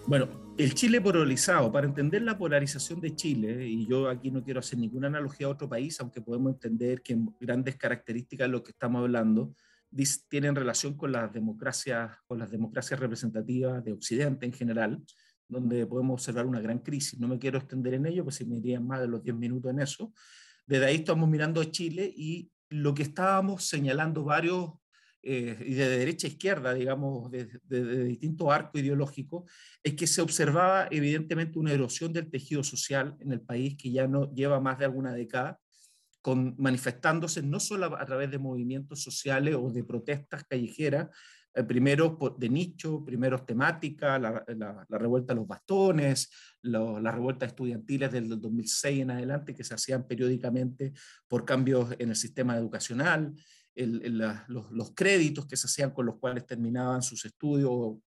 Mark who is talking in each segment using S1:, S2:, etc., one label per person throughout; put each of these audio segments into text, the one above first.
S1: Bueno, el Chile polarizado, para entender la polarización de Chile, y yo aquí no quiero hacer ninguna analogía a otro país, aunque podemos entender que en grandes características de lo que estamos hablando tienen relación con las democracias representativas de Occidente en general, donde podemos observar una gran crisis. No me quiero extender en ello, pues si me irían más de los 10 minutos en eso. Desde ahí estamos mirando a Chile y lo que estábamos señalando varios y de derecha a izquierda, digamos, de distintos arcos ideológicos, es que se observaba evidentemente una erosión del tejido social en el país que ya no lleva más de alguna década, manifestándose no solo a través de movimientos sociales o de protestas callejeras, primero de nicho, primero temática, la revuelta de los bastones, las revueltas estudiantiles del 2006 en adelante que se hacían periódicamente por cambios en el sistema educacional, los créditos que se hacían con los cuales terminaban sus estudios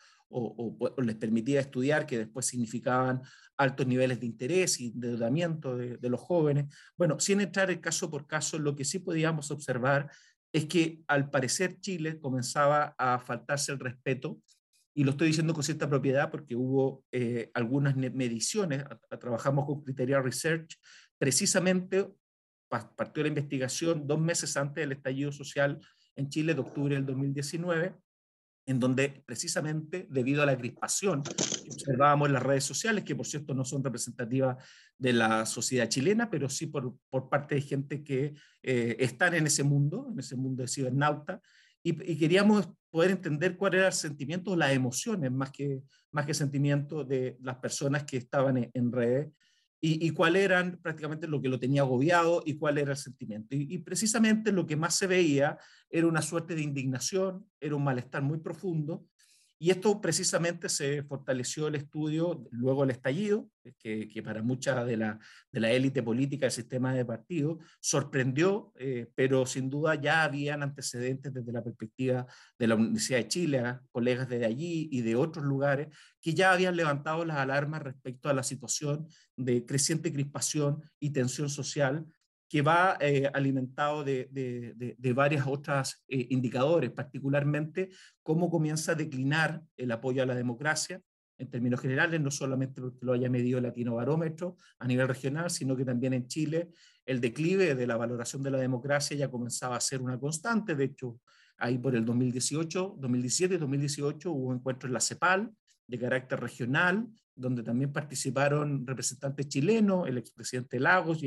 S1: o les permitía estudiar, que después significaban altos niveles de interés y endeudamiento de los jóvenes. Bueno, sin entrar en caso por caso, lo que sí podíamos observar es que al parecer Chile comenzaba a faltarse el respeto, y lo estoy diciendo con cierta propiedad porque hubo algunas mediciones, trabajamos con Criteria Research, precisamente partió la investigación 2 meses antes del estallido social en Chile de octubre del 2019, en donde precisamente debido a la crispación que observábamos en las redes sociales, que por cierto no son representativas de la sociedad chilena, pero sí por parte de gente que están en ese mundo de cibernauta, y queríamos poder entender cuál era el sentimiento, las emociones, más que sentimiento de las personas que estaban en redes, y cuál eran prácticamente lo que lo tenía agobiado y cuál era el sentimiento. Y precisamente lo que más se veía era una suerte de indignación, era un malestar muy profundo, y esto precisamente se fortaleció el estudio luego del estallido, que para mucha de la élite política del sistema de partido sorprendió, pero sin duda ya habían antecedentes desde la perspectiva de la Universidad de Chile, colegas de allí y de otros lugares, que ya habían levantado las alarmas respecto a la situación de creciente crispación y tensión social que va alimentado de varias otras indicadores, particularmente cómo comienza a declinar el apoyo a la democracia en términos generales, no solamente porque lo haya medido el Latino Barómetro a nivel regional, sino que también en Chile el declive de la valoración de la democracia ya comenzaba a ser una constante. De hecho, ahí por el 2018, 2017 y 2018 hubo encuentros en la CEPAL de carácter regional, donde también participaron representantes chilenos, el expresidente Lagos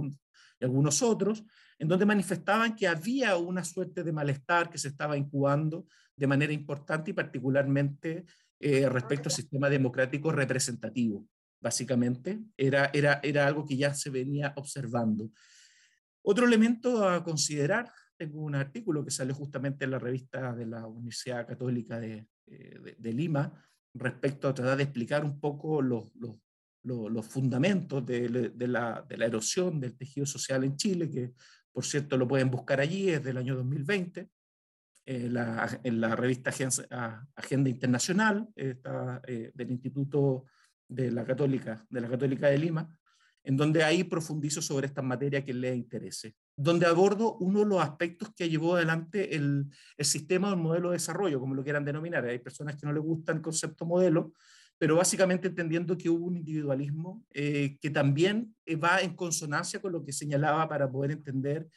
S1: y algunos otros, en donde manifestaban que había una suerte de malestar que se estaba incubando de manera importante y particularmente respecto al sistema democrático representativo. Básicamente, era algo que ya se venía observando. Otro elemento a considerar, tengo un artículo que salió justamente en la revista de la Universidad Católica de Lima respecto a tratar de explicar un poco los fundamentos de la erosión del tejido social en Chile, que por cierto lo pueden buscar allí, es del año 2020, en la revista Agenda Internacional, del Instituto de la Católica de Lima, en donde ahí profundizo sobre esta materia que les interese, donde abordo uno de los aspectos que llevó adelante el sistema o el modelo de desarrollo, como lo quieran denominar. Hay personas que no les gusta el concepto modelo, pero básicamente entendiendo que hubo un individualismo que también va en consonancia con lo que señalaba para poder entender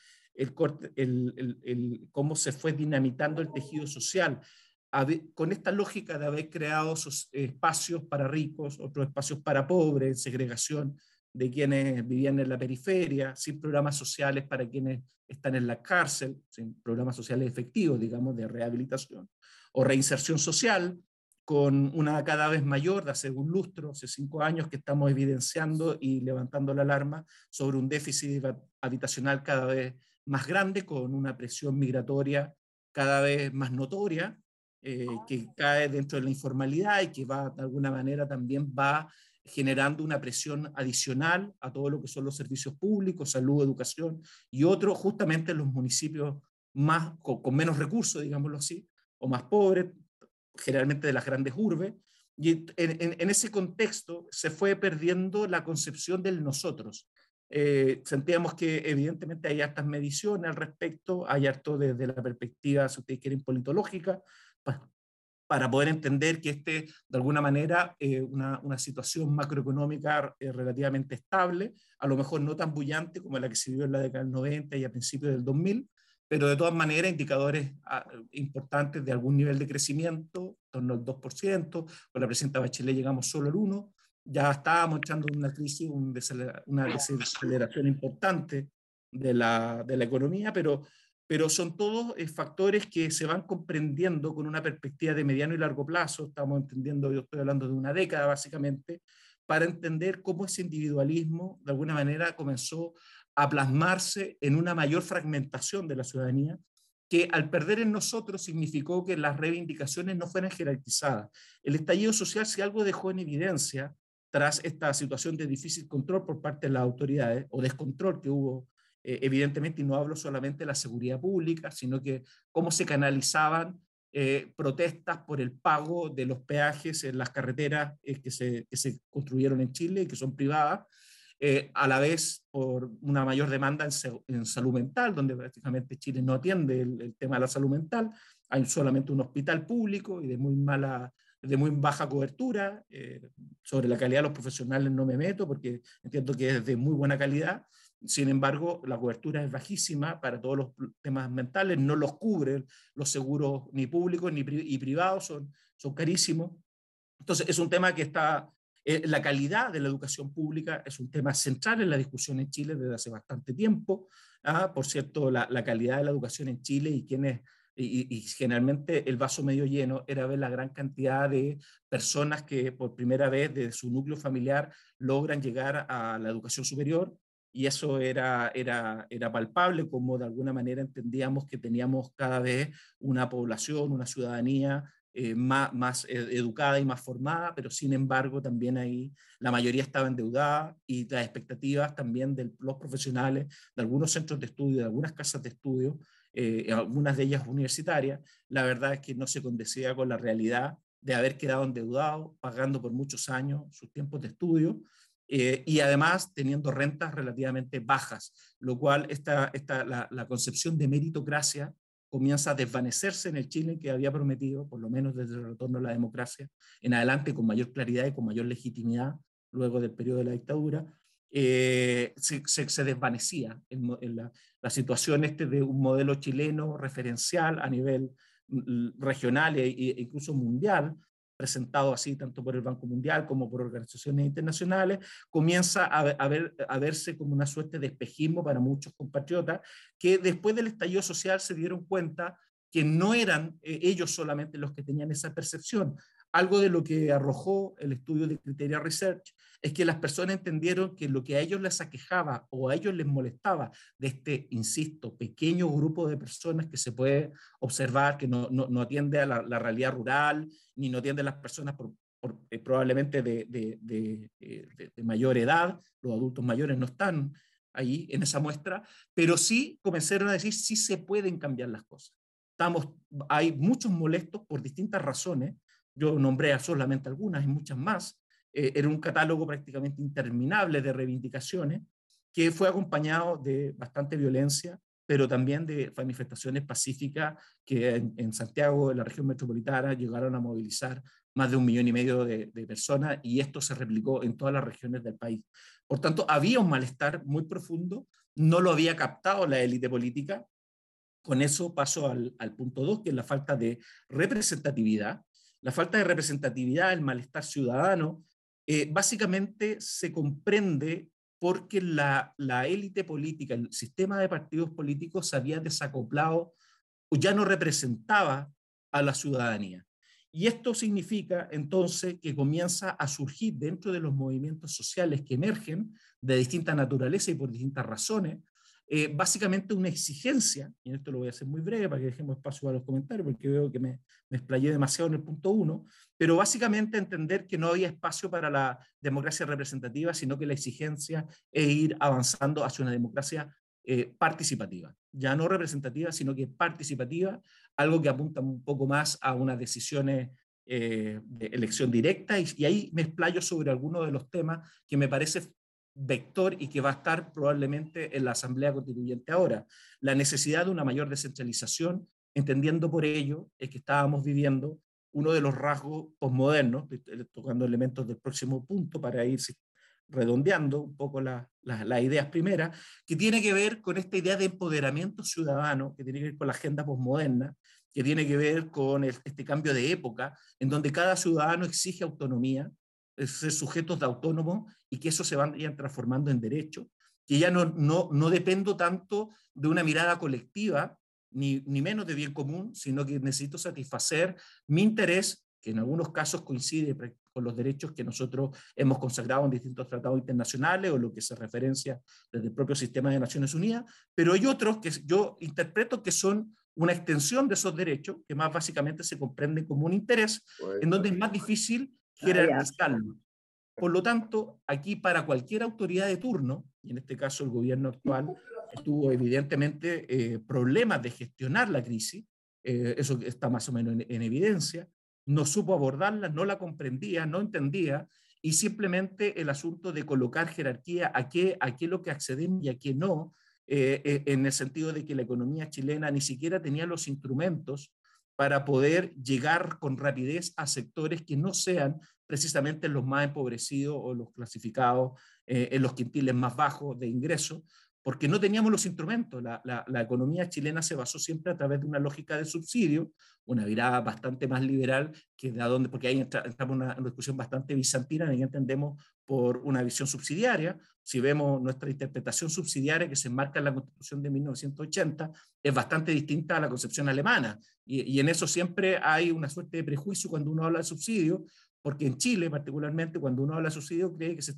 S1: cómo se fue dinamitando el tejido social, con esta lógica de haber creado esos espacios para ricos, otros espacios para pobres, segregación de quienes vivían en la periferia, sin programas sociales para quienes están en la cárcel, sin programas sociales efectivos, digamos, de rehabilitación o reinserción social, con una cada vez mayor, de hace un lustro, hace 5 años que estamos evidenciando y levantando la alarma sobre un déficit habitacional cada vez más grande, con una presión migratoria cada vez más notoria, que cae dentro de la informalidad y que va, de alguna manera, también va generando una presión adicional a todo lo que son los servicios públicos, salud, educación y otros, justamente en los municipios con menos recursos, digámoslo así, o más pobres, generalmente de las grandes urbes. Y en ese contexto se fue perdiendo la concepción del nosotros. Sentíamos que evidentemente hay hartas mediciones al respecto, hay harto desde la perspectiva, si ustedes quieren, politológica, para poder entender que de alguna manera, una situación macroeconómica relativamente estable, a lo mejor no tan bullante como la que se vio en la década del 90 y a principios del 2000, pero de todas maneras indicadores importantes de algún nivel de crecimiento, en torno al 2%, con la presidenta Bachelet llegamos solo al 1%, ya estábamos echando una crisis, una desaceleración importante de la economía, pero son todos factores que se van comprendiendo con una perspectiva de mediano y largo plazo. Estamos entendiendo, yo estoy hablando de una década básicamente, para entender cómo ese individualismo de alguna manera comenzó a plasmarse en una mayor fragmentación de la ciudadanía, que al perder en nosotros significó que las reivindicaciones no fueran jerarquizadas. El estallido social, si algo dejó en evidencia tras esta situación de difícil control por parte de las autoridades, o descontrol que hubo evidentemente, y no hablo solamente de la seguridad pública, sino que cómo se canalizaban protestas por el pago de los peajes en las carreteras que se construyeron en Chile y que son privadas, a la vez por una mayor demanda en salud mental, donde prácticamente Chile no atiende el tema de la salud mental, hay solamente un hospital público y de muy baja cobertura. Sobre la calidad de los profesionales no me meto porque entiendo que es de muy buena calidad. Sin embargo, la cobertura es bajísima para todos los temas mentales, no los cubren los seguros ni públicos ni privados, son carísimos. Entonces, es un tema que está, la calidad de la educación pública es un tema central en la discusión en Chile desde hace bastante tiempo. Por cierto, la calidad de la educación en Chile y generalmente el vaso medio lleno era ver la gran cantidad de personas que por primera vez de su núcleo familiar logran llegar a la educación superior, y eso era palpable, como de alguna manera entendíamos que teníamos cada vez una población, una ciudadanía más educada y más formada, pero sin embargo también ahí la mayoría estaba endeudada y las expectativas también de los profesionales, de algunos centros de estudio, de algunas casas de estudio, algunas de ellas universitarias, la verdad es que no se condecía con la realidad de haber quedado endeudado, pagando por muchos años sus tiempos de estudio, y además teniendo rentas relativamente bajas, lo cual la concepción de meritocracia comienza a desvanecerse en el Chile que había prometido, por lo menos desde el retorno a la democracia, en adelante con mayor claridad y con mayor legitimidad, luego del periodo de la dictadura, se desvanecía en la situación de un modelo chileno referencial a nivel regional incluso mundial, presentado así tanto por el Banco Mundial como por organizaciones internacionales, comienza a verse como una suerte de espejismo para muchos compatriotas que después del estallido social se dieron cuenta que no eran ellos solamente los que tenían esa percepción. Algo de lo que arrojó el estudio de Criteria Research es que las personas entendieron que lo que a ellos les aquejaba o a ellos les molestaba de insisto, pequeño grupo de personas que se puede observar, que no atiende a la realidad rural, ni no atiende a las personas probablemente de mayor edad, los adultos mayores no están ahí en esa muestra, pero sí comenzaron a decir sí se pueden cambiar las cosas. Hay muchos molestos por distintas razones, yo nombré solamente algunas, hay muchas más. Era un catálogo prácticamente interminable de reivindicaciones que fue acompañado de bastante violencia, pero también de manifestaciones pacíficas que en Santiago, en la región metropolitana, llegaron a movilizar más de 1,5 millones de personas, y esto se replicó en todas las regiones del país. Por tanto, había un malestar muy profundo, no lo había captado la élite política. Con eso paso al punto 2, que es la falta de representatividad. La falta de representatividad, el malestar ciudadano, básicamente se comprende porque la élite política, el sistema de partidos políticos se había desacoplado o ya no representaba a la ciudadanía. Y esto significa entonces que comienza a surgir dentro de los movimientos sociales que emergen de distinta naturaleza y por distintas razones, básicamente una exigencia, y esto lo voy a hacer muy breve para que dejemos espacio a los comentarios, porque veo que me explayé demasiado en el punto 1, pero básicamente entender que no había espacio para la democracia representativa, sino que la exigencia es ir avanzando hacia una democracia participativa, ya no representativa, sino que participativa, algo que apunta un poco más a unas decisiones de elección directa, y ahí me explayo sobre algunos de los temas que me parece vector y que va a estar probablemente en la Asamblea Constituyente ahora. La necesidad de una mayor descentralización, entendiendo por ello es que estábamos viviendo uno de los rasgos posmodernos, tocando elementos del próximo punto para ir redondeando un poco las ideas primeras, que tiene que ver con esta idea de empoderamiento ciudadano, que tiene que ver con la agenda posmoderna, que tiene que ver con este cambio de época, en donde cada ciudadano exige autonomía, ser sujetos de autónomos y que eso se vaya transformando en derechos, que ya no dependo tanto de una mirada colectiva, ni menos de bien común, sino que necesito satisfacer mi interés, que en algunos casos coincide con los derechos que nosotros hemos consagrado en distintos tratados internacionales o lo que se referencia desde el propio sistema de Naciones Unidas, pero hay otros que yo interpreto que son una extensión de esos derechos, que más básicamente se comprenden como un interés, en donde es más difícil jerarquizarlo. Por lo tanto, aquí para cualquier autoridad de turno, y en este caso el gobierno actual, tuvo evidentemente problemas de gestionar la crisis, eso está más o menos en evidencia, no supo abordarla, no la comprendía, no entendía, y simplemente el asunto de colocar jerarquía a qué es lo que accedemos y a qué no, en el sentido de que la economía chilena ni siquiera tenía los instrumentos para poder llegar con rapidez a sectores que no sean precisamente los más empobrecidos o los clasificados en los quintiles más bajos de ingresos, porque no teníamos los instrumentos. La economía chilena se basó siempre a través de una lógica de subsidio, una mirada bastante más liberal, que de donde, porque ahí entramos en una discusión bastante bizantina, en la que entendemos por una visión subsidiaria. Si vemos nuestra interpretación subsidiaria que se enmarca en la Constitución de 1980, es bastante distinta a la concepción alemana. Y en eso siempre hay una suerte de prejuicio cuando uno habla de subsidio, porque en Chile particularmente cuando uno habla de subsidio cree que se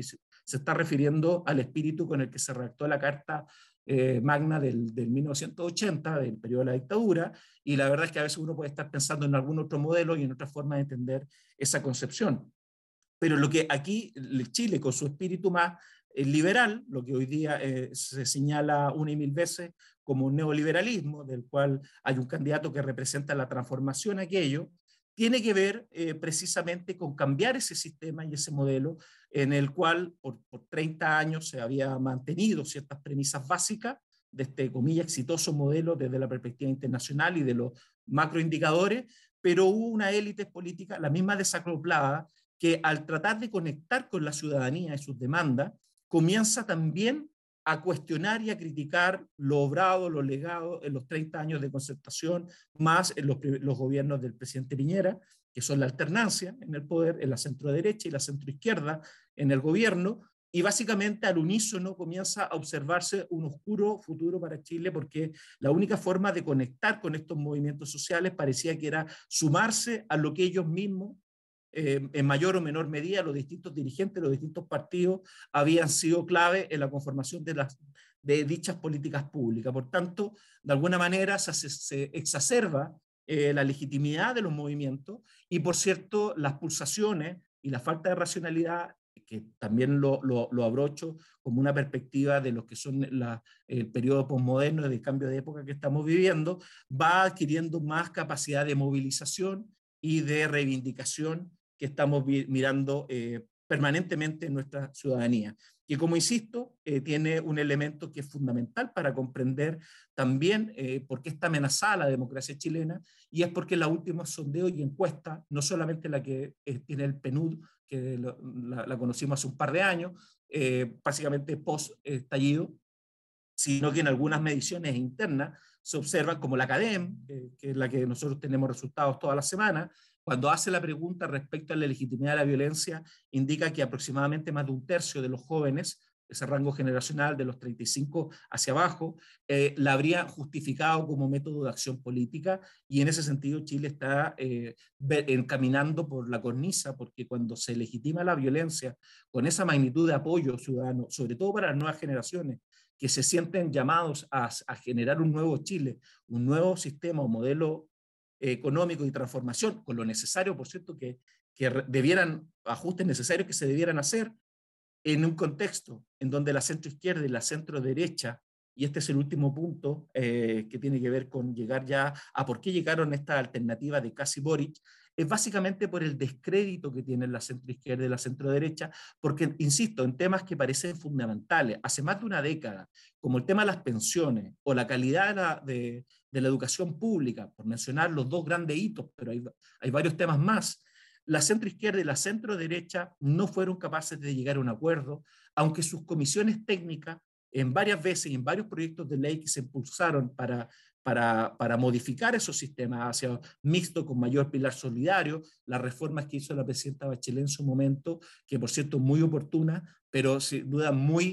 S1: está refiriendo al espíritu con el que se redactó la Carta Magna del 1980, del periodo de la dictadura, y la verdad es que a veces uno puede estar pensando en algún otro modelo y en otra forma de entender esa concepción. Pero lo que aquí Chile, con su espíritu más liberal, lo que hoy día se señala una y mil veces como un neoliberalismo, del cual hay un candidato que representa la transformación aquello, tiene que ver precisamente con cambiar ese sistema y ese modelo en el cual por 30 años se había mantenido ciertas premisas básicas de este, comillas, exitoso modelo desde la perspectiva internacional y de los macroindicadores, pero hubo una élite política, la misma desacoplada, que al tratar de conectar con la ciudadanía y sus demandas, comienza también a cuestionar y a criticar lo obrado, lo legado en los 30 años de concertación, más en los gobiernos del presidente Piñera, que son la alternancia en el poder, en la centro-derecha y la centro-izquierda en el gobierno, y básicamente al unísono comienza a observarse un oscuro futuro para Chile, porque la única forma de conectar con estos movimientos sociales parecía que era sumarse a lo que ellos mismos en mayor o menor medida los distintos dirigentes, los distintos partidos habían sido clave en la conformación de dichas políticas públicas. Por tanto, de alguna manera se exacerba la legitimidad de los movimientos y, por cierto, las pulsaciones y la falta de racionalidad, que también lo abrocho como una perspectiva de lo que son el periodo posmoderno de cambio de época que estamos viviendo, va adquiriendo más capacidad de movilización y de reivindicación que estamos mirando permanentemente en nuestra ciudadanía. Y como insisto, tiene un elemento que es fundamental para comprender también por qué está amenazada la democracia chilena, y es porque la última sondeo y encuesta, no solamente la que tiene el PNUD, que la conocimos hace un par de años, básicamente post-estallido, sino que en algunas mediciones internas se observan, como la CADEM, que es la que nosotros tenemos resultados toda la semana, cuando hace la pregunta respecto a la legitimidad de la violencia, indica que aproximadamente más de un tercio de los jóvenes, ese rango generacional de los 35 hacia abajo, la habría justificado como método de acción política, y en ese sentido Chile está encaminando por la cornisa, porque cuando se legitima la violencia con esa magnitud de apoyo ciudadano, sobre todo para las nuevas generaciones, que se sienten llamados a generar un nuevo Chile, un nuevo sistema o modelo económico y transformación, con lo necesario, por cierto, que debieran, ajustes necesarios que se debieran hacer en un contexto en donde la centroizquierda y la centroderecha, y este es el último punto que tiene que ver con llegar ya a por qué llegaron esta alternativa de Casi Boric, es básicamente por el descrédito que tienen la centroizquierda y la centroderecha, porque, insisto, en temas que parecen fundamentales, hace más de una década, como el tema de las pensiones o la calidad de la educación pública, por mencionar los dos grandes hitos, pero hay varios temas más. La centroizquierda y la centroderecha no fueron capaces de llegar a un acuerdo, aunque sus comisiones técnicas en varias veces y en varios proyectos de ley que se impulsaron para modificar esos sistemas hacia mixto con mayor pilar solidario, las reformas que hizo la presidenta Bachelet en su momento, que por cierto muy oportuna, pero sin duda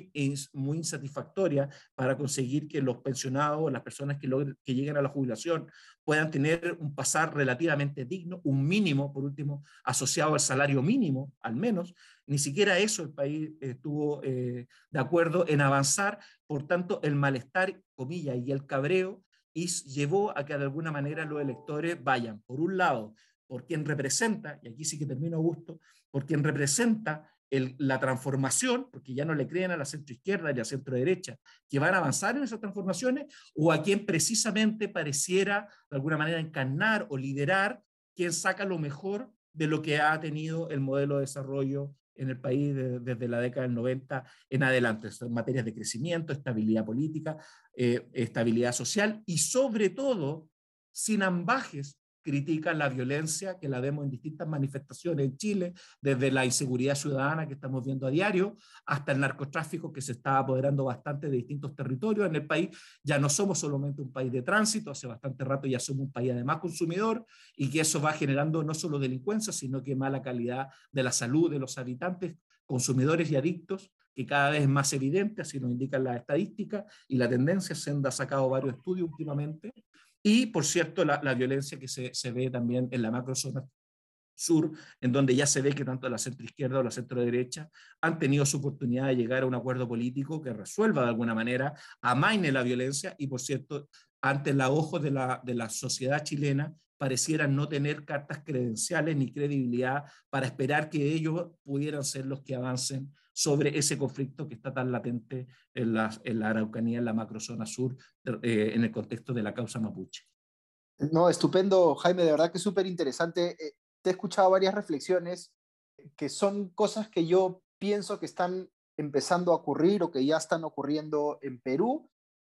S1: muy insatisfactoria para conseguir que los pensionados, las personas que lleguen a la jubilación, puedan tener un pasar relativamente digno, un mínimo, por último, asociado al salario mínimo, al menos. Ni siquiera eso el país estuvo de acuerdo en avanzar, por tanto, el malestar, comillas, y el cabreo y llevó a que de alguna manera los electores vayan, por un lado, por quien representa, y aquí sí que termino Augusto, por quien representa la transformación, porque ya no le creen a la centroizquierda y a la centroderecha que van a avanzar en esas transformaciones, o a quien precisamente pareciera de alguna manera encarnar o liderar quien saca lo mejor de lo que ha tenido el modelo de desarrollo en el país desde la década del 90 en adelante, en materias de crecimiento, estabilidad política, estabilidad social y sobre todo, sin ambajes, critican la violencia que la vemos en distintas manifestaciones en Chile, desde la inseguridad ciudadana que estamos viendo a diario, hasta el narcotráfico que se está apoderando bastante de distintos territorios en el país. Ya no somos solamente un país de tránsito, hace bastante rato ya somos un país además consumidor, y que eso va generando no solo delincuencia, sino que mala calidad de la salud de los habitantes, consumidores y adictos, que cada vez es más evidente, así nos indican las estadísticas y la tendencia. Se han sacado varios estudios últimamente. Y, por cierto, la violencia que se ve también en la macrozona sur, en donde ya se ve que tanto la centroizquierda o la centroderecha han tenido su oportunidad de llegar a un acuerdo político que resuelva de alguna manera, amaine la violencia y, por cierto, ante los ojos de la sociedad chilena, parecieran no tener cartas credenciales ni credibilidad para esperar que ellos pudieran ser los que avancen sobre ese conflicto que está tan latente en la Araucanía, en la macrozona sur, en el contexto de la causa mapuche.
S2: No, estupendo, Jaime, de verdad que es súper interesante. Te he escuchado varias reflexiones que son cosas que yo pienso que están empezando a ocurrir o que ya están ocurriendo en Perú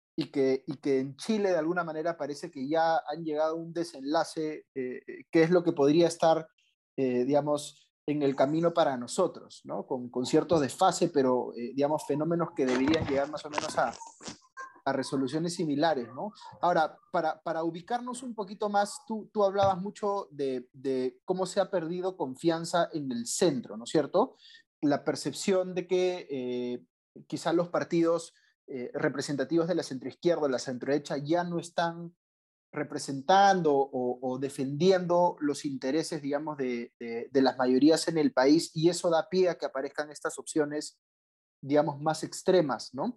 S2: y que en Chile de alguna manera parece que ya han llegado a un desenlace que es lo que podría estar, digamos, en el camino para nosotros, ¿no? Con ciertos desfases, pero, digamos, fenómenos que deberían llegar más o menos a resoluciones similares, ¿no? Ahora, para ubicarnos un poquito más, tú hablabas mucho de cómo se ha perdido confianza en el centro, ¿no es cierto? La percepción de que quizás los partidos representativos de la centroizquierda, de la centroderecha, ya no están representando o defendiendo los intereses, digamos, de las mayorías en el país, y eso da pie a que aparezcan estas opciones, digamos, más extremas, ¿no?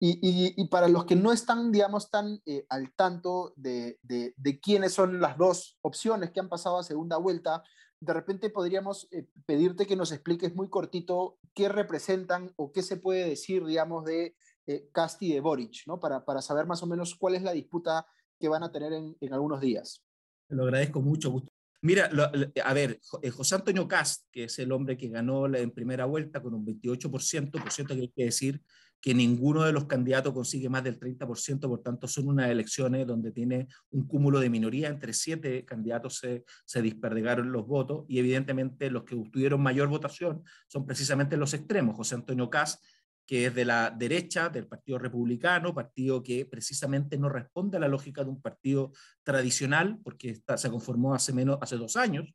S2: Y para los que no están, digamos, tan al tanto de quiénes son las dos opciones que han pasado a segunda vuelta, de repente podríamos pedirte que nos expliques muy cortito qué representan o qué se puede decir, digamos, de Kast y de Boric, ¿no? Para saber más o menos cuál es la disputa que van a tener en algunos días.
S1: Te lo agradezco mucho, Gusto. Mira, a ver, José Antonio Kast, que es el hombre que ganó en primera vuelta con un 28%, por cierto que hay que decir que ninguno de los candidatos consigue más del 30%, por tanto son unas elecciones donde tiene un cúmulo de minoría, entre 7 candidatos se disperdegaron los votos, y evidentemente los que obtuvieron mayor votación son precisamente los extremos. José Antonio Kast, que es de la derecha, del Partido Republicano, partido que precisamente no responde a la lógica de un partido tradicional, porque se conformó hace 2 años,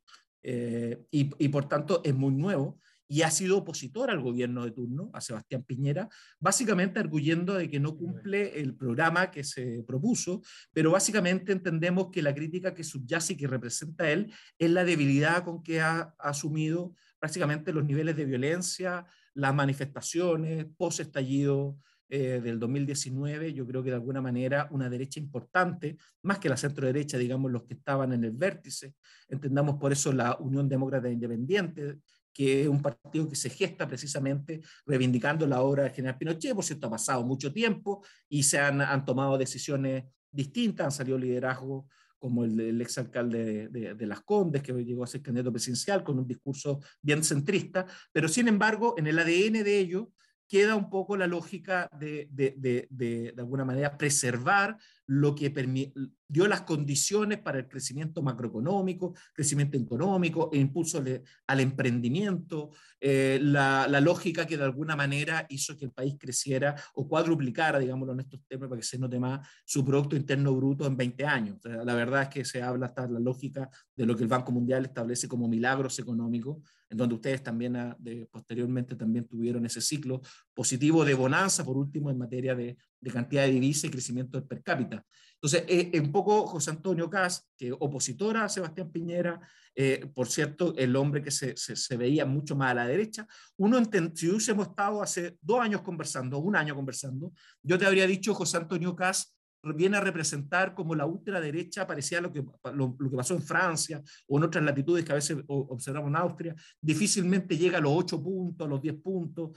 S1: y por tanto es muy nuevo, y ha sido opositor al gobierno de turno, a Sebastián Piñera, básicamente arguyendo de que no cumple el programa que se propuso, pero básicamente entendemos que la crítica que subyace y que representa él es la debilidad con que ha asumido prácticamente los niveles de violencia, las manifestaciones, post-estallido del 2019. Yo creo que de alguna manera una derecha importante, más que la centro-derecha, digamos, los que estaban en el vértice, entendamos por eso la Unión Demócrata Independiente, que es un partido que se gesta precisamente reivindicando la obra del general Pinochet. Por cierto, ha pasado mucho tiempo y han tomado decisiones distintas, han salido liderazgos como el exalcalde de Las Condes, que llegó a ser candidato presidencial con un discurso bien centrista, pero sin embargo, en el ADN de ellos queda un poco la lógica de alguna manera preservar lo que dio las condiciones para el crecimiento macroeconómico, crecimiento económico e impulso al emprendimiento, la lógica que de alguna manera hizo que el país creciera o cuadruplicara, digámoslo en estos temas para que se note más, su Producto Interno Bruto en 20 años. O sea, la verdad es que se habla hasta la lógica de lo que el Banco Mundial establece como milagros económicos, en donde ustedes también posteriormente también tuvieron ese ciclo positivo de bonanza, por último, en materia de cantidad de divisas y crecimiento del per cápita. Entonces, un poco José Antonio Kast, que opositora a Sebastián Piñera, por cierto, el hombre que se veía mucho más a la derecha, si hubiésemos estado hace 2 años conversando, un año conversando, yo te habría dicho José Antonio Kast viene a representar como la ultraderecha, parecía lo que pasó en Francia o en otras latitudes que a veces observamos en Austria, difícilmente llega a los 8 puntos, a los 10 puntos,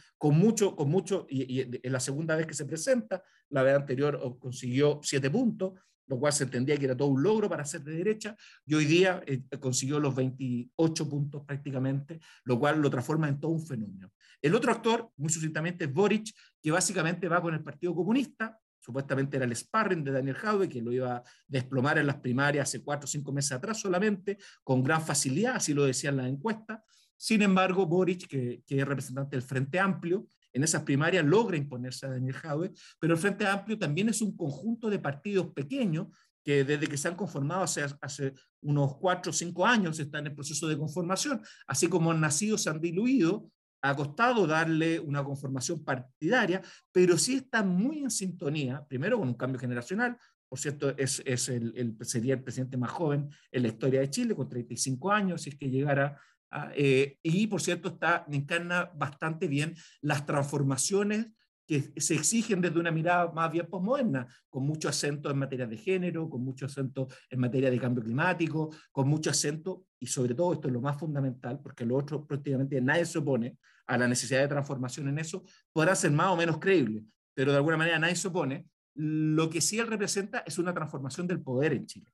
S1: y en la segunda vez que se presenta, la vez anterior consiguió 7 puntos, lo cual se entendía que era todo un logro para ser de derecha, y hoy día consiguió los 28 puntos prácticamente, lo cual lo transforma en todo un fenómeno. El otro actor, muy sucintamente, es Boric, que básicamente va con el Partido Comunista, supuestamente era el sparring de Daniel Jadwe, que lo iba a desplomar en las primarias hace 4 o 5 meses atrás solamente, con gran facilidad, así lo decían las encuestas. Sin embargo, Boric, que es representante del Frente Amplio, en esas primarias logra imponerse a Daniel Jadwe, pero el Frente Amplio también es un conjunto de partidos pequeños que desde que se han conformado hace unos 4 o 5 años están en proceso de conformación, así como han nacido, se han diluido, ha costado darle una conformación partidaria, pero sí está muy en sintonía, primero con un cambio generacional, por cierto, sería el presidente más joven en la historia de Chile, con 35 años, si es que llegara y por cierto encarna bastante bien las transformaciones que se exigen desde una mirada más bien posmoderna, con mucho acento en materia de género, con mucho acento en materia de cambio climático, con mucho acento, y sobre todo esto es lo más fundamental, porque lo otro prácticamente nadie se opone a la necesidad de transformación en eso, podrá ser más o menos creíble, pero de alguna manera nadie se opone. Lo que sí él representa es una transformación del poder en Chile.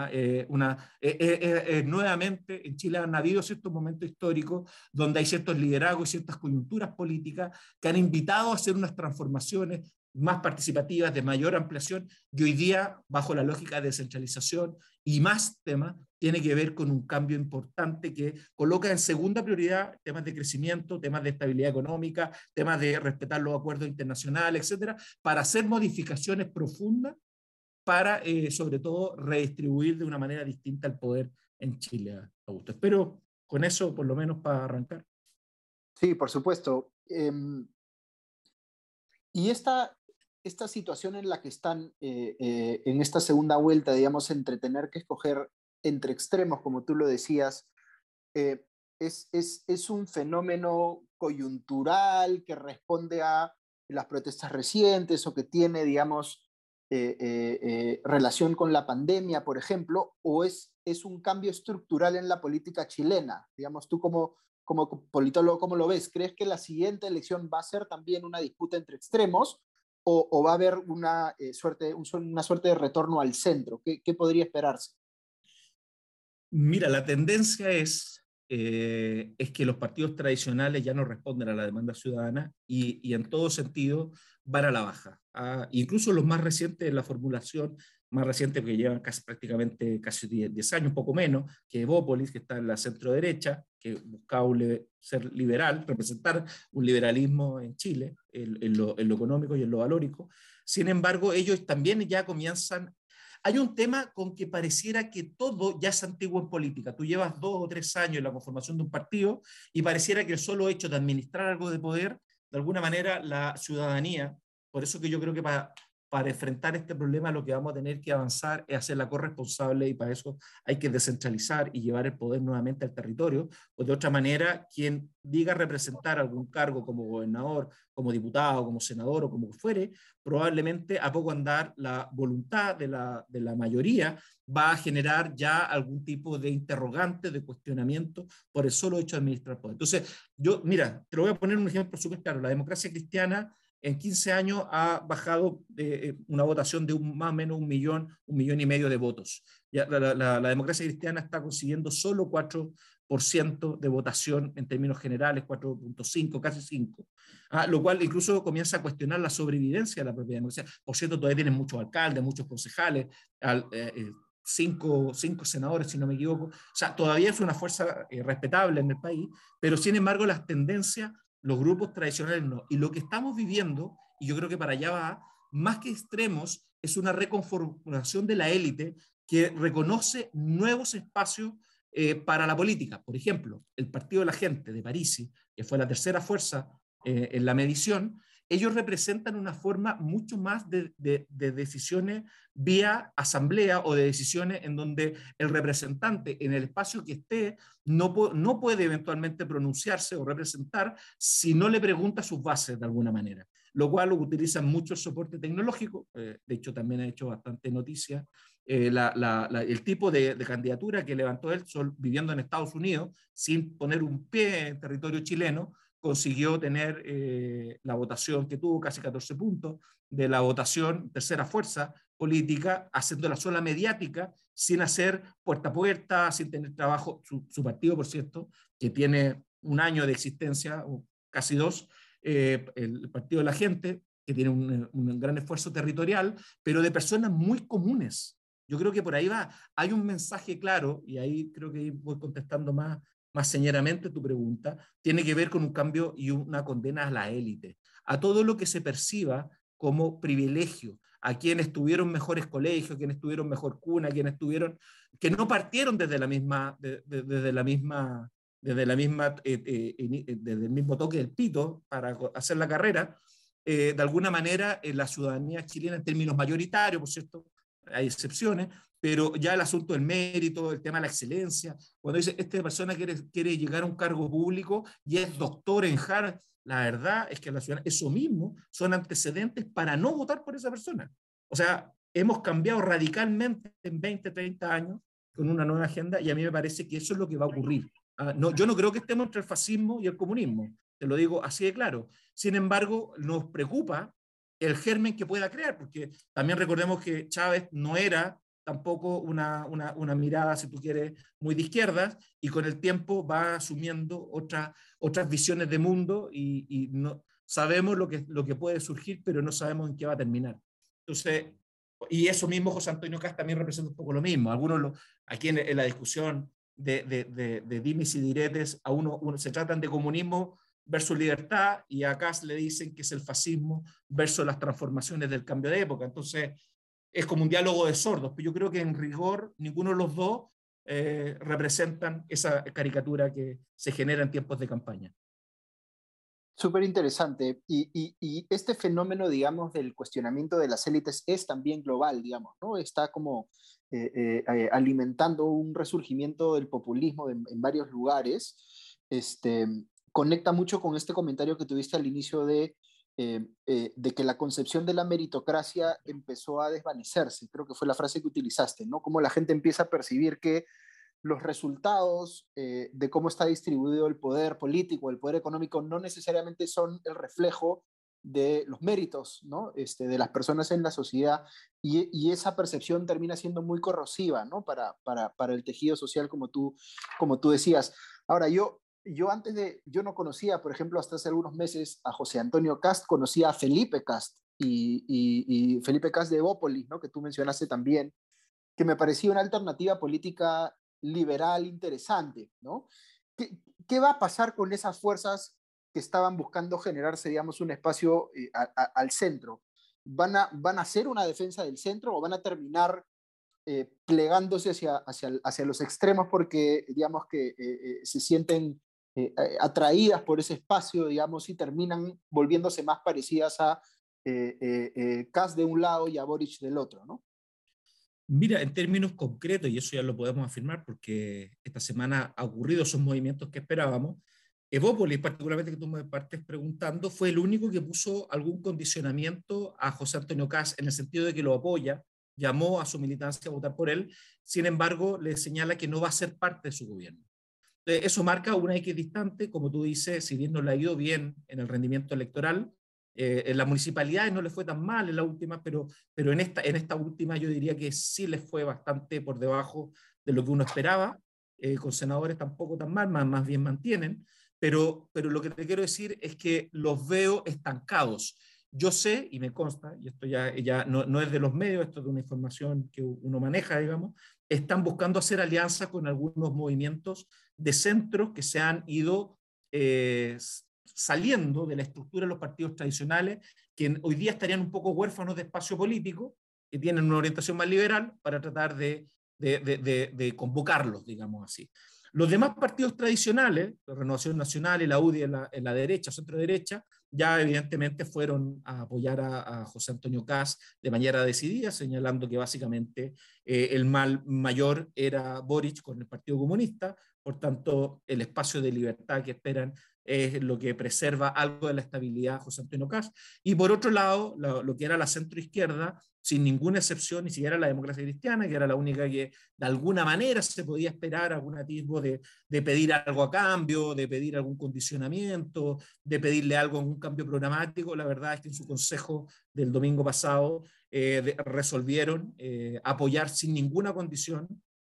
S1: Nuevamente en Chile han habido ciertos momentos históricos donde hay ciertos liderazgos y ciertas coyunturas políticas que han invitado a hacer unas transformaciones más participativas, de mayor ampliación, y hoy día, bajo la lógica de descentralización y más temas, tiene que ver con un cambio importante que coloca en segunda prioridad temas de crecimiento, temas de estabilidad económica, temas de respetar los acuerdos internacionales, etcétera, para hacer modificaciones profundas para, sobre todo, redistribuir de una manera distinta el poder en Chile, Augusto. Espero con eso, por lo menos, para arrancar.
S2: Sí, por supuesto. Y esta situación en la que están en esta segunda vuelta, digamos, entre tener que escoger entre extremos, como tú lo decías, eh, es un fenómeno coyuntural que responde a las protestas recientes o que tiene, digamos, relación con la pandemia, por ejemplo, o es un cambio estructural en la política chilena. Digamos, tú como politólogo, ¿cómo lo ves? ¿Crees que la siguiente elección va a ser también una disputa entre extremos o va a haber una suerte de retorno al centro? ¿Qué podría esperarse?
S1: Mira, la tendencia es que los partidos tradicionales ya no responden a la demanda ciudadana y en todo sentido van a la baja. Incluso los más recientes, la formulación más reciente, que llevan prácticamente casi 10 años, un poco menos, que Evópolis, que está en la centro derecha, que buscaba ser liberal, representar un liberalismo en Chile, en lo económico y en lo valórico. Sin embargo, ellos también ya comienzan. Hay un tema con que pareciera que todo ya es antiguo en política. Tú llevas 2 o 3 años en la conformación de un partido y pareciera que el solo hecho de administrar algo de poder, de alguna manera la ciudadanía, por eso que yo creo que para enfrentar este problema lo que vamos a tener que avanzar es hacerla corresponsable y para eso hay que descentralizar y llevar el poder nuevamente al territorio, pues de otra manera quien diga representar algún cargo como gobernador, como diputado, como senador o como fuere, probablemente a poco andar la voluntad de la mayoría va a generar ya algún tipo de interrogante, de cuestionamiento por el solo hecho de administrar poder. Entonces, mira, te lo voy a poner un ejemplo súper claro. La democracia cristiana en 15 años ha bajado una votación de más o menos un millón y medio de votos. Ya la democracia cristiana está consiguiendo solo 4% de votación en términos generales, 4,5, casi 5. Lo cual incluso comienza a cuestionar la sobrevivencia de la propia democracia. Por cierto, todavía tienen muchos alcaldes, muchos concejales, cinco senadores, si no me equivoco. O sea, todavía es una fuerza respetable en el país, pero sin embargo las tendencias, los grupos tradicionales no. Y lo que estamos viviendo, y yo creo que para allá va, más que extremos, es una reconfiguración de la élite que reconoce nuevos espacios para la política. Por ejemplo, el Partido de la Gente de Parisi, que fue la tercera fuerza en la medición, ellos representan una forma mucho más de decisiones vía asamblea o de decisiones en donde el representante en el espacio que esté no puede eventualmente pronunciarse o representar si no le pregunta sus bases de alguna manera, lo cual utilizan mucho el soporte tecnológico, de hecho también ha hecho bastante noticia, el tipo de candidatura que levantó él viviendo en Estados Unidos sin poner un pie en territorio chileno, consiguió tener la votación que tuvo, casi 14 puntos, de la votación tercera fuerza política, haciéndola sola mediática, sin hacer puerta a puerta, sin tener trabajo. Su partido, por cierto, que tiene un año de existencia, o casi dos, el Partido de la Gente, que tiene un gran esfuerzo territorial, pero de personas muy comunes. Yo creo que por ahí va. Hay un mensaje claro, y ahí creo que voy contestando más señeramente tu pregunta, tiene que ver con un cambio y una condena a la élite, a todo lo que se perciba como privilegio, a quienes tuvieron mejores colegios, quienes tuvieron mejor cuna, quienes tuvieron, que no partieron desde el mismo toque del pito para hacer la carrera. De alguna manera, la ciudadanía chilena, en términos mayoritarios, por cierto, hay excepciones, pero ya el asunto del mérito, el tema de la excelencia, cuando dice, esta persona quiere llegar a un cargo público y es doctor en Harvard, la verdad es que la ciudad, eso mismo son antecedentes para no votar por esa persona. O sea, hemos cambiado radicalmente en 20, 30 años con una nueva agenda y a mí me parece que eso es lo que va a ocurrir. No, yo no creo que estemos entre el fascismo y el comunismo, te lo digo así de claro. Sin embargo, nos preocupa el germen que pueda crear, porque también recordemos que Chávez no era tampoco una mirada, si tú quieres, muy de izquierdas, y con el tiempo va asumiendo otras visiones de mundo y no, sabemos lo que puede surgir, pero no sabemos en qué va a terminar. Entonces, y eso mismo José Antonio Kast también representa un poco lo mismo. Aquí en la discusión de dimes y diretes, uno se tratan de comunismo versus libertad, y a Kast le dicen que es el fascismo versus las transformaciones del cambio de época. Entonces, es como un diálogo de sordos, pero yo creo que en rigor ninguno de los dos representan esa caricatura que se genera en tiempos de campaña.
S2: Súper interesante. Y este fenómeno, digamos, del cuestionamiento de las élites es también global, digamos, ¿no? Está como alimentando un resurgimiento del populismo en varios lugares. Conecta mucho con este comentario que tuviste al inicio de que la concepción de la meritocracia empezó a desvanecerse. Creo que fue la frase que utilizaste, ¿no? Como la gente empieza a percibir que los resultados de cómo está distribuido el poder político, el poder económico, no necesariamente son el reflejo de los méritos, ¿no? De las personas en la sociedad, y esa percepción termina siendo muy corrosiva, ¿no? Para el tejido social, como tú decías. Ahora, yo no conocía, por ejemplo, hasta hace algunos meses a José Antonio Kast, conocía a Felipe Kast y Felipe Kast de Evópolis, ¿no? Que tú mencionaste también, que me parecía una alternativa política liberal interesante, ¿no? ¿Qué va a pasar con esas fuerzas que estaban buscando generarse, digamos, un espacio al centro? ¿Van a hacer una defensa del centro o van a terminar plegándose hacia los extremos porque, digamos, que se sienten atraídas por ese espacio, digamos, y terminan volviéndose más parecidas a Kass de un lado y a Boric del otro, ¿no?
S1: Mira, en términos concretos, y eso ya lo podemos afirmar porque esta semana ha ocurrido esos movimientos que esperábamos, Evópolis, particularmente que tú me partes preguntando, fue el único que puso algún condicionamiento a José Antonio Kast en el sentido de que lo apoya, llamó a su militancia a votar por él, sin embargo, le señala que no va a ser parte de su gobierno. Eso marca una equidistante, como tú dices, si bien no le ha ido bien en el rendimiento electoral, En las municipalidades no les fue tan mal en la última, pero en esta última yo diría que sí les fue bastante por debajo de lo que uno esperaba. Con senadores tampoco tan mal, más bien mantienen, pero lo que te quiero decir es que los veo estancados. Yo sé, y me consta, y esto ya no es de los medios, esto es de una información que uno maneja, digamos, están buscando hacer alianzas con algunos movimientos de centros que se han ido eh, saliendo de la estructura de los partidos tradicionales, que hoy día estarían un poco huérfanos de espacio político, que tienen una orientación más liberal, para tratar de convocarlos, digamos así. Los demás partidos tradicionales, la Renovación Nacional y la UDI en la derecha, centro derecha, ya evidentemente fueron a apoyar a José Antonio Kast de manera decidida, señalando que básicamente el mal mayor era Boric con el Partido Comunista, por tanto el espacio de libertad que esperan es lo que preserva algo de la estabilidad de José Antonio Kast. Y por otro lado, lo que era la centroizquierda, sin ninguna excepción, ni siquiera la democracia cristiana, que era la única que de alguna manera se podía esperar algún atisbo de pedir algo a cambio, de pedir algún condicionamiento, de pedirle algo en un cambio programático. La verdad es que en su consejo del domingo pasado resolvieron apoyar sin ninguna condición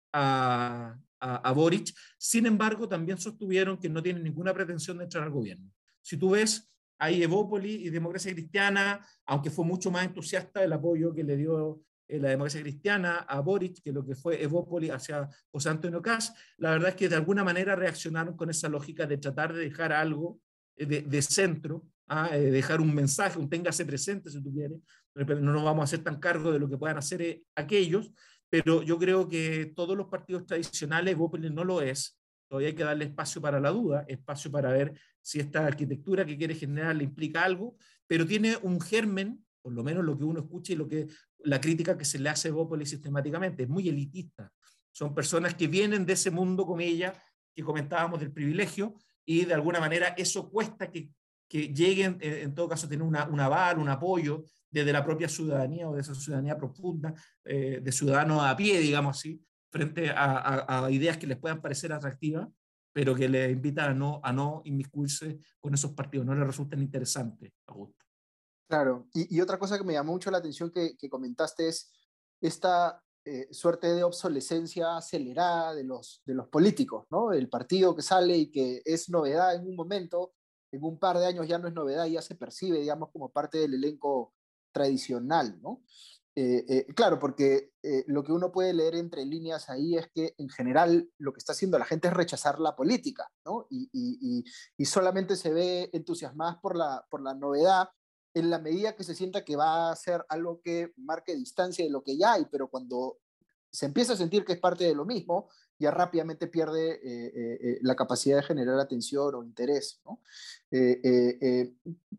S1: a Boric. Sin embargo, también sostuvieron que no tienen ninguna pretensión de entrar al gobierno. Si tú ves, hay Evópoli y Democracia Cristiana, aunque fue mucho más entusiasta el apoyo que le dio la Democracia Cristiana a Boric que lo que fue Evópoli hacia José Antonio Kast, la verdad es que de alguna manera reaccionaron con esa lógica de tratar de dejar algo de centro, dejar un mensaje, un téngase presente si tú quieres, no nos vamos a hacer tan cargo de lo que puedan hacer aquellos, pero yo creo que todos los partidos tradicionales, Evópolis no lo es, todavía hay que darle espacio para la duda, espacio para ver si esta arquitectura que quiere generar le implica algo, pero tiene un germen, por lo menos lo que uno escucha y la crítica que se le hace a Evópolis sistemáticamente, es muy elitista. Son personas que vienen de ese mundo, comillas, que comentábamos del privilegio, y de alguna manera eso cuesta que lleguen, en todo caso, a tener un aval, un apoyo desde la propia ciudadanía o de esa ciudadanía profunda, de ciudadanos a pie, digamos así, frente a ideas que les puedan parecer atractivas, pero que les invitan a no inmiscuirse con esos partidos, no les resultan interesantes, Augusto.
S2: Claro, y otra cosa que me llamó mucho la atención que comentaste es esta suerte de obsolescencia acelerada de los políticos, ¿no? El partido que sale y que es novedad en un momento, en un par de años ya no es novedad, ya se percibe, digamos, como parte del elenco tradicional, ¿no? Claro, porque lo que uno puede leer entre líneas ahí es que en general lo que está haciendo la gente es rechazar la política, ¿no? Y solamente se ve entusiasmadas por la novedad en la medida que se sienta que va a ser algo que marque distancia de lo que ya hay, pero cuando se empieza a sentir que es parte de lo mismo, ya rápidamente pierde la capacidad de generar atención o interés, ¿no? Eh, eh, eh,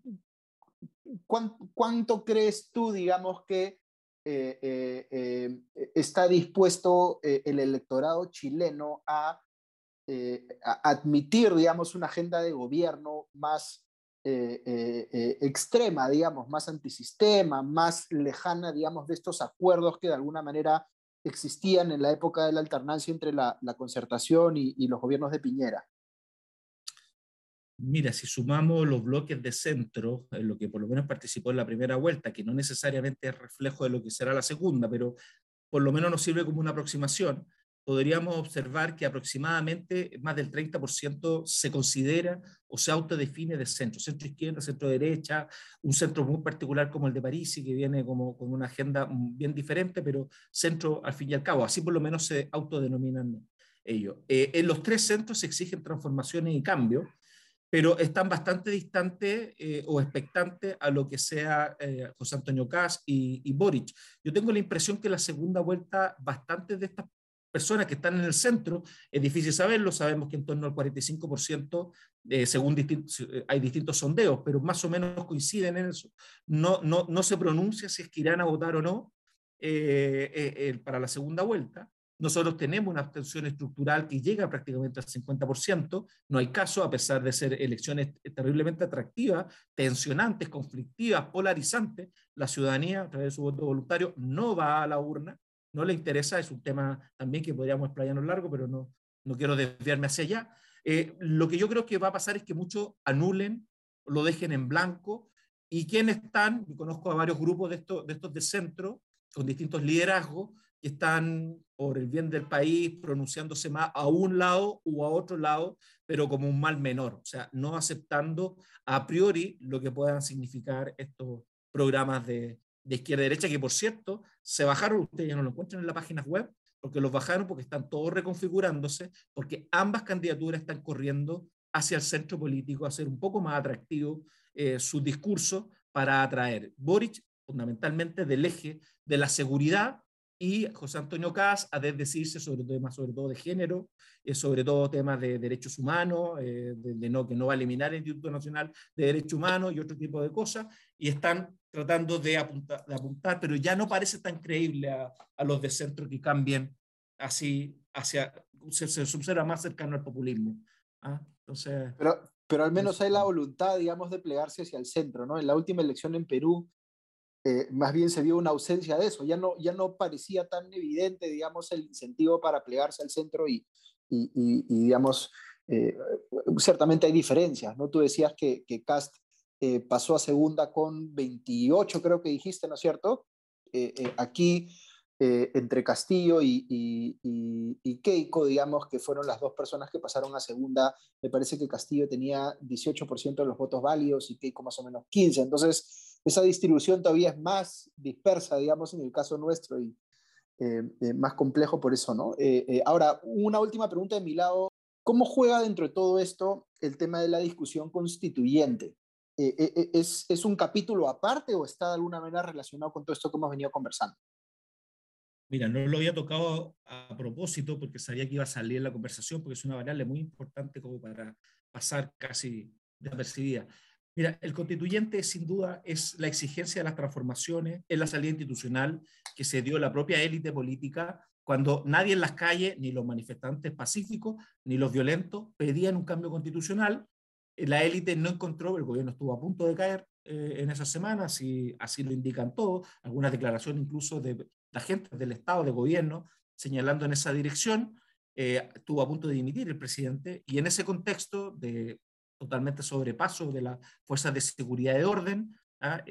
S2: ¿Cuánto crees tú, digamos, que está dispuesto el electorado chileno a admitir, digamos, una agenda de gobierno más extrema, digamos, más antisistema, más lejana, digamos, de estos acuerdos que de alguna manera existían en la época de la alternancia entre la concertación y los gobiernos de Piñera?
S1: Mira, si sumamos los bloques de centro, en lo que por lo menos participó en la primera vuelta, que no necesariamente es reflejo de lo que será la segunda, pero por lo menos nos sirve como una aproximación, podríamos observar que aproximadamente más del 30% se considera o se autodefine de centro, centro izquierda, centro derecha, un centro muy particular como el de París, que viene como con una agenda bien diferente, pero centro al fin y al cabo, así por lo menos se autodenominan ellos. En los tres centros se exigen transformaciones y cambios, pero están bastante distantes o expectantes a lo que sea José Antonio Kast y Boric. Yo tengo la impresión que la segunda vuelta, bastantes de estas personas que están en el centro, es difícil saberlo, sabemos que en torno al 45%, según hay distintos sondeos, pero más o menos coinciden en eso, no se pronuncia si es que irán a votar o no para la segunda vuelta. Nosotros tenemos una abstención estructural que llega prácticamente al 50%. No hay caso, a pesar de ser elecciones terriblemente atractivas, tensionantes, conflictivas, polarizantes. La ciudadanía, a través de su voto voluntario, no va a la urna, no le interesa. Es un tema también que podríamos explayarnos largo, pero no quiero desviarme hacia allá. Lo que yo creo que va a pasar es que muchos anulen, lo dejen en blanco, ¿Y quiénes están? Yo conozco a varios grupos de estos de centro, con distintos liderazgos, que están por el bien del país pronunciándose más a un lado u a otro lado, pero como un mal menor, o sea, no aceptando a priori lo que puedan significar estos programas de izquierda y derecha, que por cierto, se bajaron, ustedes ya no lo encuentran en la página web, porque los bajaron porque están todos reconfigurándose, porque ambas candidaturas están corriendo hacia el centro político, a hacer un poco más atractivo su discurso para atraer. Boric, fundamentalmente del eje de la seguridad, y José Antonio Caz a desdecirse sobre temas, sobre todo de género, sobre todo temas de derechos humanos, no, que no va a eliminar el Instituto Nacional de Derechos Humanos y otro tipo de cosas, y están tratando de apuntar, pero ya no parece tan creíble a los de centro que cambien así hacia, se observa más cercano al populismo. ¿Ah? Entonces,
S2: Pero al menos
S1: eso.
S2: hay la voluntad, digamos, de plegarse hacia el centro, ¿no? En la última elección en Perú, más bien se vio una ausencia de eso, ya no parecía tan evidente, digamos, el incentivo para plegarse al centro digamos, eh, ciertamente hay diferencias, ¿no? Tú decías que Cast pasó a segunda con 28, creo que dijiste, ¿no es cierto? Aquí, entre Castillo y Keiko, digamos, que fueron las dos personas que pasaron a segunda, me parece que Castillo tenía 18% de los votos válidos y Keiko más o menos 15%, entonces esa distribución todavía es más dispersa, digamos, en el caso nuestro más complejo por eso, ¿no? Ahora, una última pregunta de mi lado. ¿Cómo juega dentro de todo esto el tema de la discusión constituyente? ¿Es un capítulo aparte o está de alguna manera relacionado con todo esto que hemos venido conversando?
S1: Mira, no lo había tocado a propósito porque sabía que iba a salir en la conversación, porque es una variable muy importante como para pasar casi desapercibida. Mira, el constituyente sin duda es la exigencia de las transformaciones en la salida institucional que se dio la propia élite política cuando nadie en las calles, ni los manifestantes pacíficos, ni los violentos, pedían un cambio constitucional. La élite no encontró, el gobierno estuvo a punto de caer en esas semanas, y así lo indican todos, algunas declaraciones incluso de agentes del Estado, de gobierno, señalando en esa dirección. Estuvo a punto de dimitir el presidente, y en ese contexto de totalmente sobrepaso de las fuerzas de seguridad y orden, ¿ah?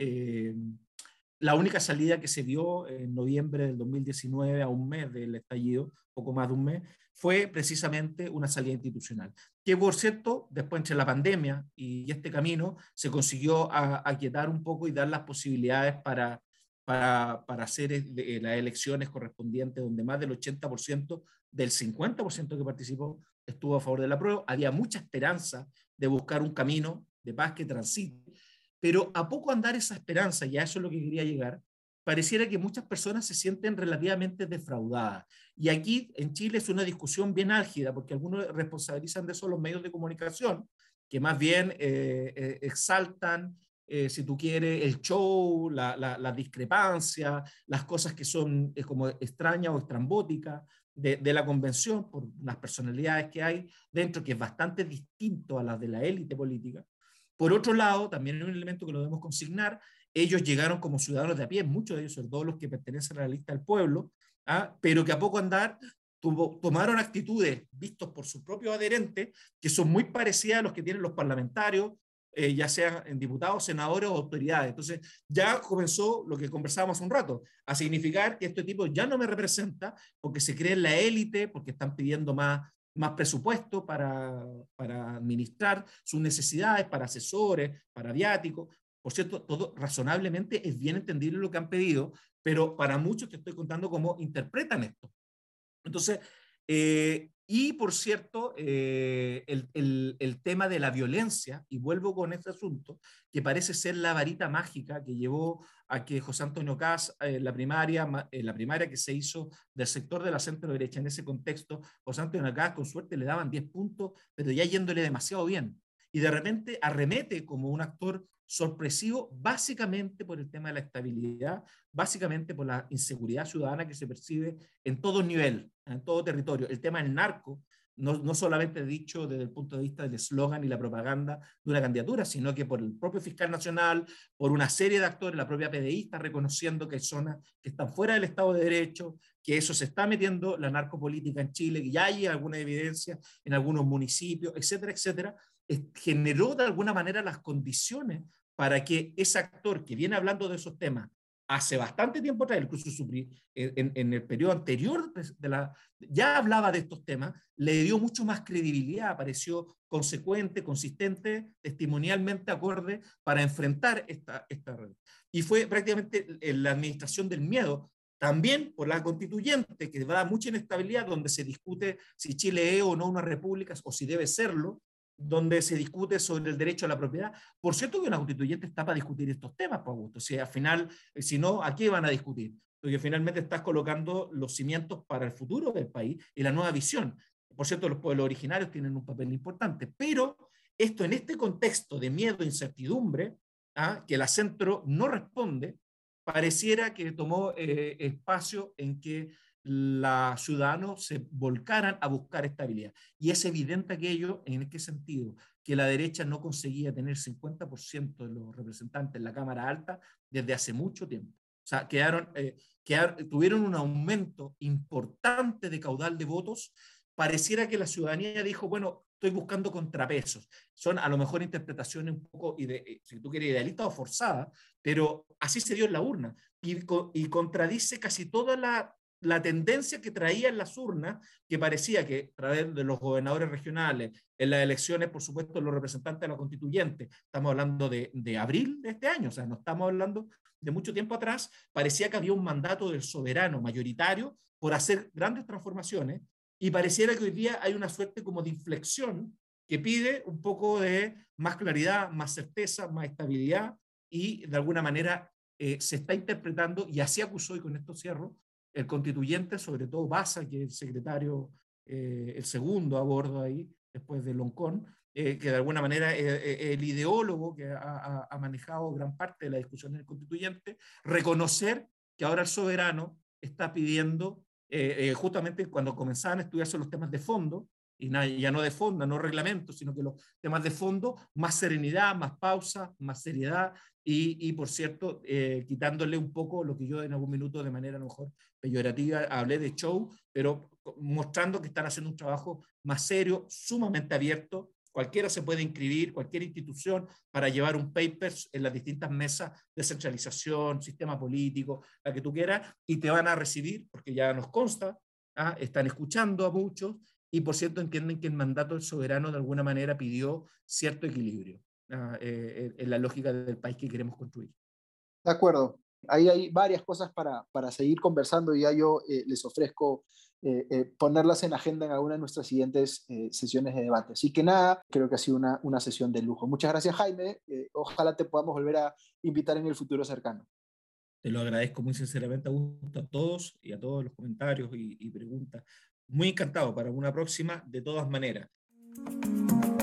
S1: La única salida que se dio en noviembre del 2019, a un mes del estallido, poco más de un mes, fue precisamente una salida institucional. Que, por cierto, después entre la pandemia y este camino, se consiguió aquietar un poco y dar las posibilidades para hacer las elecciones correspondientes, donde más del 80% del 50% que participó estuvo a favor de la prueba. Había mucha esperanza de buscar un camino de paz que transite, pero a poco andar esa esperanza, y a eso es lo que quería llegar, pareciera que muchas personas se sienten relativamente defraudadas. Y aquí en Chile es una discusión bien álgida, porque algunos responsabilizan de eso los medios de comunicación, que más bien exaltan, si tú quieres, el show, la discrepancia, las cosas que son como extrañas o estrambóticas de la convención, por las personalidades que hay dentro, que es bastante distinto a las de la élite política. Por otro lado, también hay un elemento que lo debemos consignar: ellos llegaron como ciudadanos de a pie, muchos de ellos, sobre todo los que pertenecen a la lista del pueblo, pero que a poco andar tomaron actitudes vistos por sus propios adherentes que son muy parecidas a los que tienen los parlamentarios, ya sean en diputados, senadores o autoridades. Entonces ya comenzó lo que conversábamos hace un rato, a significar que este tipo ya no me representa porque se cree en la élite, porque están pidiendo más presupuesto para administrar sus necesidades, para asesores, para viáticos. Por cierto, todo razonablemente es bien entendible lo que han pedido, pero para muchos te estoy contando cómo interpretan esto. Entonces, y por cierto, el tema de la violencia, y vuelvo con este asunto, que parece ser la varita mágica que llevó a que José Antonio Caz, la primaria que se hizo del sector de la centro derecha en ese contexto, José Antonio Caz con suerte le daban 10 puntos, pero ya yéndole demasiado bien. Y de repente arremete como un actor sorpresivo, básicamente por el tema de la estabilidad, básicamente por la inseguridad ciudadana que se percibe en todo nivel, en todo territorio. El tema del narco, no solamente dicho desde el punto de vista del eslogan y la propaganda de una candidatura, sino que por el propio fiscal nacional, por una serie de actores, la propia PDI está reconociendo que hay zonas que están fuera del Estado de Derecho, que eso se está metiendo la narcopolítica en Chile, que ya hay alguna evidencia en algunos municipios, etcétera, etcétera. Generó de alguna manera las condiciones para que ese actor que viene hablando de esos temas hace bastante tiempo atrás, incluso en el periodo anterior ya hablaba de estos temas, le dio mucho más credibilidad, pareció consecuente, consistente, testimonialmente acorde para enfrentar esta red. Y fue prácticamente la administración del miedo, también por la constituyente, que da mucha inestabilidad, donde se discute si Chile es o no una república, o si debe serlo, donde se discute sobre el derecho a la propiedad. Por cierto que una constituyente está para discutir estos temas, pues, Augusto. O sea, al final, si no, ¿a qué van a discutir? Porque finalmente estás colocando los cimientos para el futuro del país y la nueva visión. Por cierto, los pueblos originarios tienen un papel importante, pero esto en este contexto de miedo e incertidumbre, que la centro no responde, pareciera que tomó espacio en que los ciudadanos se volcaran a buscar estabilidad. Y es evidente aquello, en qué sentido, que la derecha no conseguía tener 50% de los representantes en la Cámara Alta desde hace mucho tiempo. O sea, tuvieron un aumento importante de caudal de votos. Pareciera que la ciudadanía dijo, bueno, estoy buscando contrapesos. Son a lo mejor interpretaciones un poco, si tú quieres, idealistas o forzadas, pero así se dio en la urna. Y contradice casi toda la tendencia que traía en las urnas, que parecía que a través de los gobernadores regionales, en las elecciones, por supuesto, los representantes de la constituyente, estamos hablando de abril de este año, o sea, no estamos hablando de mucho tiempo atrás, parecía que había un mandato del soberano mayoritario por hacer grandes transformaciones, y pareciera que hoy día hay una suerte como de inflexión que pide un poco de más claridad, más certeza, más estabilidad, y de alguna manera se está interpretando, y así acusó, y con esto cierro, el constituyente, sobre todo Baza, que es el secretario, el segundo a bordo ahí, después de Loncón, que de alguna manera es el ideólogo que ha manejado gran parte de la discusión en el constituyente, reconocer que ahora el soberano está pidiendo, justamente cuando comenzaban a estudiarse los temas de fondo, y ya no de fondo, no reglamentos, sino que los temas de fondo, más serenidad, más pausa, más seriedad, y por cierto, quitándole un poco lo que yo en algún minuto de manera a lo mejor peyorativa hablé de show, pero mostrando que están haciendo un trabajo más serio, sumamente abierto. Cualquiera se puede inscribir, cualquier institución, para llevar un paper en las distintas mesas de centralización, sistema político, la que tú quieras, y te van a recibir, porque ya nos consta, están escuchando a muchos, y por cierto entienden que el mandato del soberano de alguna manera pidió cierto equilibrio en la lógica del país que queremos construir.
S2: De acuerdo. Ahí hay varias cosas para seguir conversando y ya yo les ofrezco ponerlas en agenda en alguna de nuestras siguientes sesiones de debate. Así que nada, creo que ha sido una sesión de lujo. Muchas gracias, Jaime. Ojalá te podamos volver a invitar en el futuro cercano.
S1: Te lo agradezco muy sinceramente, Augusto, a todos y a todos los comentarios y preguntas. Muy encantado para una próxima, de todas maneras.